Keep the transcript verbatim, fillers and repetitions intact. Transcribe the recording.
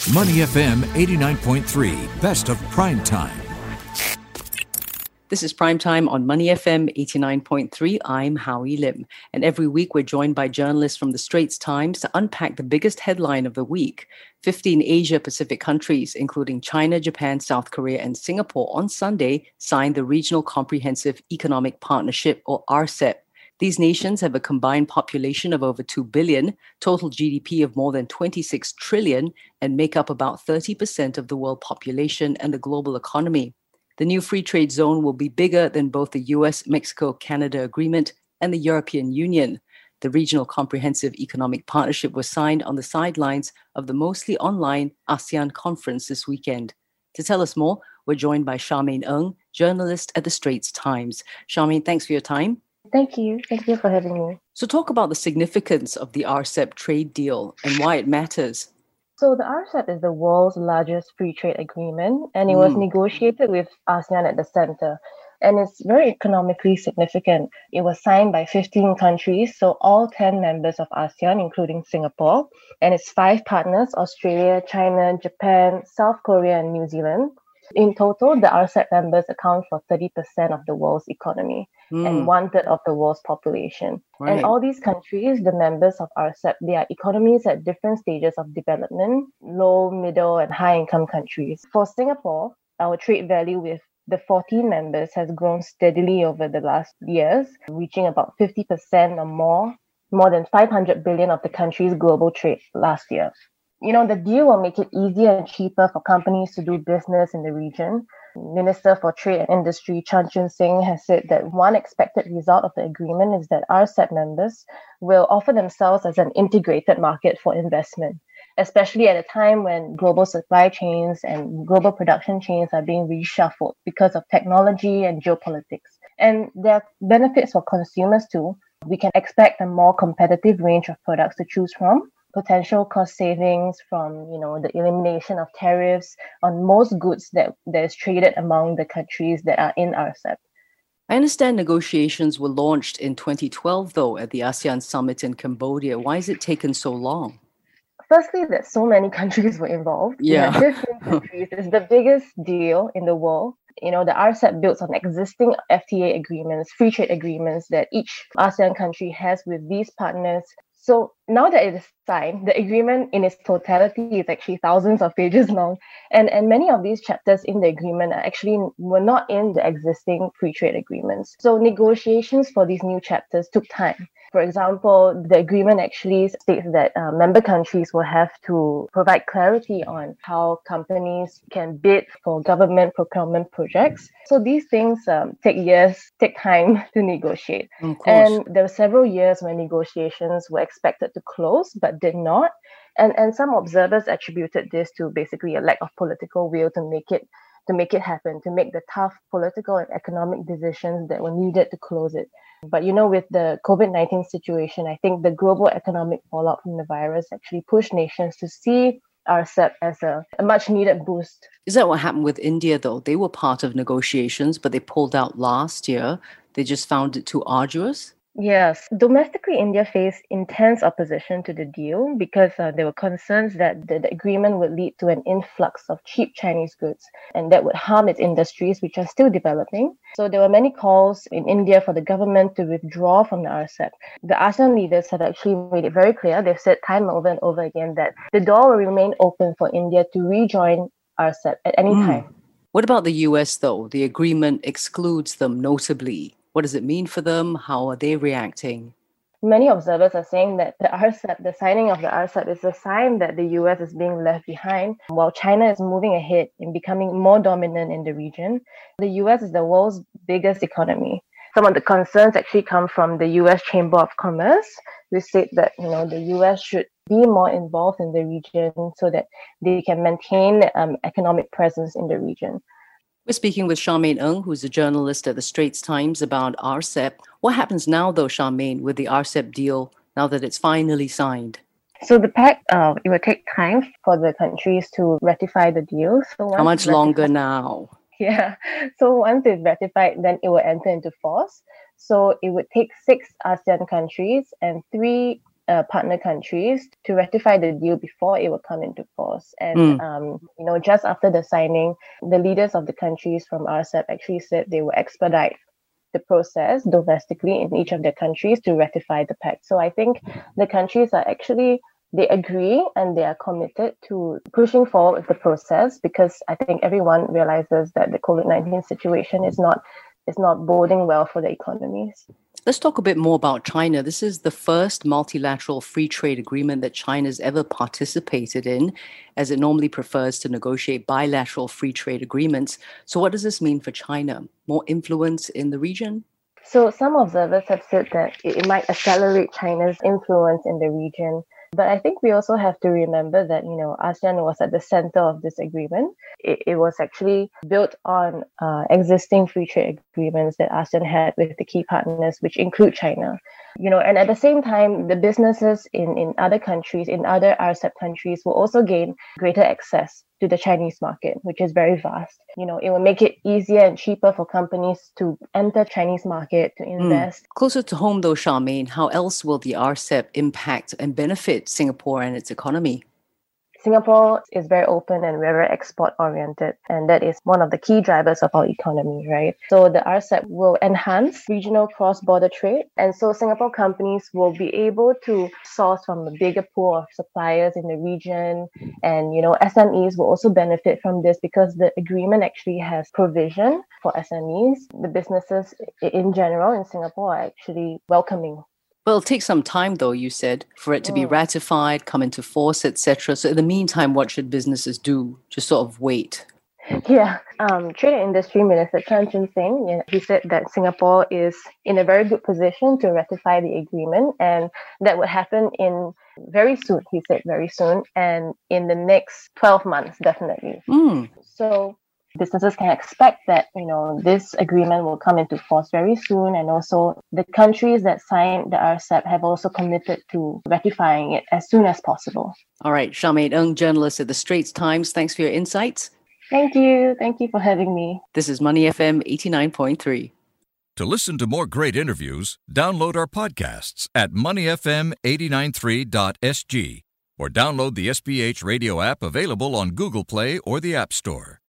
Money F M eighty-nine point three, best of prime time. This is Prime Time on Money F M eighty-nine point three. I'm Howie Lim. And every week we're joined by journalists from the Straits Times to unpack the biggest headline of the week. fifteen Asia-Pacific countries, including China, Japan, South Korea, and Singapore, on Sunday signed the Regional Comprehensive Economic Partnership, or R C E P. These nations have a combined population of over two billion, total G D P of more than twenty-six trillion, and make up about thirty percent of the world population and the global economy. The new free trade zone will be bigger than both the U S Mexico Canada Agreement and the European Union. The Regional Comprehensive Economic Partnership was signed on the sidelines of the mostly online ASEAN conference this weekend. To tell us more, we're joined by Charmaine Ng, journalist at the Straits Times. Charmaine, thanks for your time. Thank you. Thank you for having me. So talk about the significance of the R C E P trade deal and why it matters. So the R C E P is the world's largest free trade agreement, and it was Mm. negotiated with ASEAN at the center. And it's very economically significant. It was signed by fifteen countries, so all ten members of ASEAN, including Singapore, and its five partners, Australia, China, Japan, South Korea, and New Zealand. In total, the R C E P members account for thirty percent of the world's economy Mm. and one-third of the world's population. Right. And all these countries, the members of R C E P, they are economies at different stages of development, low, middle, and high-income countries. For Singapore, our trade value with the fourteen members has grown steadily over the last years, reaching about fifty percent or more, more than five hundred billion of the country's global trade last year. You know, the deal will make it easier and cheaper for companies to do business in the region. Minister for Trade and Industry Chan Chun Sing has said that one expected result of the agreement is that R C E P members will offer themselves as an integrated market for investment, especially at a time when global supply chains and global production chains are being reshuffled because of technology and geopolitics. And there are benefits for consumers too. We can expect a more competitive range of products to choose from, potential cost savings from, you know, the elimination of tariffs on most goods that, that is traded among the countries that are in R C E P. I understand negotiations were launched in twenty twelve, though, at the ASEAN summit in Cambodia. Why has it taken so long? Firstly, that so many countries were involved. Yeah. fifteen countries. It's the biggest deal in the world. You know, the R C E P builds on existing F T A agreements, free trade agreements that each ASEAN country has with these partners. So now that it is signed, the agreement in its totality is actually thousands of pages long. And, and many of these chapters in the agreement are actually were not in the existing free trade agreements. So negotiations for these new chapters took time. For example, the agreement actually states that uh, member countries will have to provide clarity on how companies can bid for government procurement projects. So these things um, take years, take time to negotiate. Of course. And there were several years when negotiations were expected to close, but did not. And, and some observers attributed this to basically a lack of political will to make it to make it happen, to make the tough political and economic decisions that were needed to close it. But, you know, with the COVID nineteen situation, I think the global economic fallout from the virus actually pushed nations to see R C E P as a, a much needed boost. Is that what happened with India, though? They were part of negotiations, but they pulled out last year. They just found it too arduous? Yes. Domestically, India faced intense opposition to the deal because uh, there were concerns that the, the agreement would lead to an influx of cheap Chinese goods and that would harm its industries, which are still developing. So there were many calls in India for the government to withdraw from the R C E P. The ASEAN leaders have actually made it very clear. They've said time over and over again that the door will remain open for India to rejoin R C E P at any Mm. time. What about the U S, though? The agreement excludes them notably. What does it mean for them? How are they reacting? Many observers are saying that the R C E P, the signing of the R C E P is a sign that the U S is being left behind while China is moving ahead in becoming more dominant in the region. The U S is the world's biggest economy. Some of the concerns actually come from the U S Chamber of Commerce, which said that, you know, the U S should be more involved in the region so that they can maintain um, economic presence in the region. We're speaking with Charmaine Ng, who's a journalist at the Straits Times, about R C E P. What happens now, though, Charmaine, with the R C E P deal, now that it's finally signed? So the pact, uh, it will take time for the countries to ratify the deal. So once How much it's ratified- longer now? Yeah. So once it's ratified, then it will enter into force. So it would take six ASEAN countries and three uh, partner countries to ratify the deal before it will come into force. And, mm. um, you know, just after the signing, the leaders of the countries from R C E P actually said they will expedite the process domestically in each of their countries to ratify the pact. So I think the countries are actually, they agree and they are committed to pushing forward with the process, because I think everyone realizes that the COVID nineteen situation is not is not boding well for the economies. Let's talk a bit more about China. This is the first multilateral free trade agreement that China's ever participated in, as it normally prefers to negotiate bilateral free trade agreements. So what does this mean for China? More influence in the region? So some observers have said that it might accelerate China's influence in the region. But I think we also have to remember that, you know, ASEAN was at the center of this agreement. It, it was actually built on uh, existing free trade agreements that ASEAN had with the key partners, which include China. You know, and at the same time, the businesses in, in other countries, in other R C E P countries, will also gain greater access to the Chinese market, which is very vast. You know, it will make it easier and cheaper for companies to enter Chinese market, to invest. Mm. Closer to home though, Charmaine, how else will the R C E P impact and benefit Singapore and its economy? Singapore is very open and we're very export-oriented, and that is one of the key drivers of our economy, right? So the R C E P will enhance regional cross-border trade, and so Singapore companies will be able to source from a bigger pool of suppliers in the region, and, you know, S M Es will also benefit from this because the agreement actually has provision for S M Es. The businesses in general in Singapore are actually welcoming. Well, it'll take some time, though, you said, for it to be ratified, come into force, et cetera. So in the meantime, what should businesses do? Just sort of wait? Yeah. Um, Trade and Industry Minister Chan Chun Sing, you know, he said that Singapore is in a very good position to ratify the agreement, and that would happen in very soon, he said very soon, and in the next twelve months, definitely. Mm. So businesses can expect that, you know, this agreement will come into force very soon, and also the countries that signed the R C E P have also committed to ratifying it as soon as possible. All right, Charmaine Ng, journalist at The Straits Times, thanks for your insights. Thank you. Thank you for having me. This is Money F M eighty-nine point three. To listen to more great interviews, download our podcasts at money f m eight nine three dot s g or download the S B H radio app available on Google Play or the App Store.